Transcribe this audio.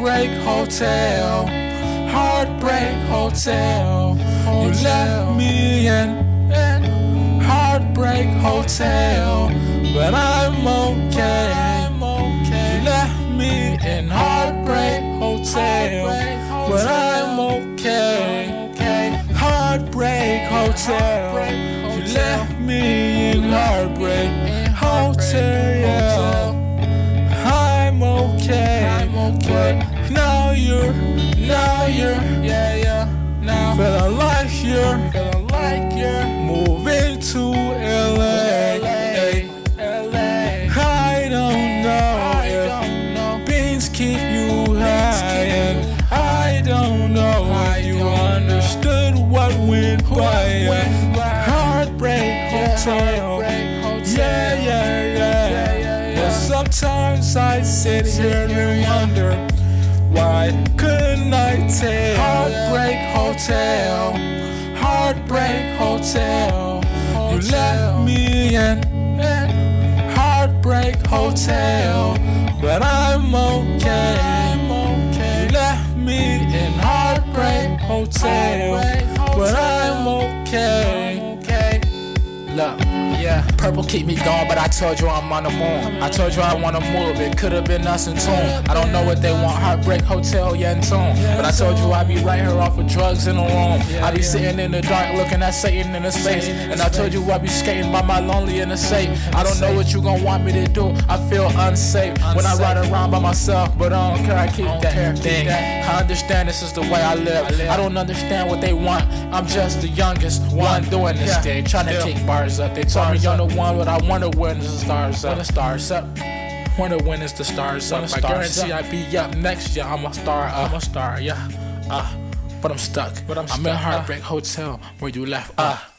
Heartbreak Hotel, Heartbreak Hotel. You left me in Heartbreak Hotel, but I'm okay. You left me in Heartbreak Hotel, but I'm okay. Heartbreak Hotel. You left me in Heartbreak Hotel. I'm okay. But now you're, feeling like you're moving to LA. I don't know if beans keep you high, and I don't know if you understood what went by. Heartbreak Hotel, yeah. But sometimes I sit here and wonder, why couldn't I take Heartbreak Hotel, Heartbreak Hotel? You left me in Heartbreak Hotel, but I'm okay. You left me in Heartbreak Hotel, but I'm okay. Look, yeah, purple keep me going, but I told you I'm on the moon. I told you I wanna move, it could've been us in tune. I don't know what they want, Heartbreak Hotel, yeah, in tune. But I told you I'd be right here off of drugs in the room. I be sitting in the dark looking at Satan in his face. And I told you I'd be skating by my lonely in the safe. I don't know what you gon' want me to do, I feel unsafe when I ride around by myself, but I don't care, I keep that thing. I understand this is the way I live. I don't understand what they want, I'm just the youngest one doing this thing, trying to kick bars up. They told me you're the one, but I wonder when is the stars up. When the stars up. Wonder when is the stars up. I guarantee I be up next year. I'm a star, yeah. But I'm stuck. I'm in Heartbreak Hotel where you left.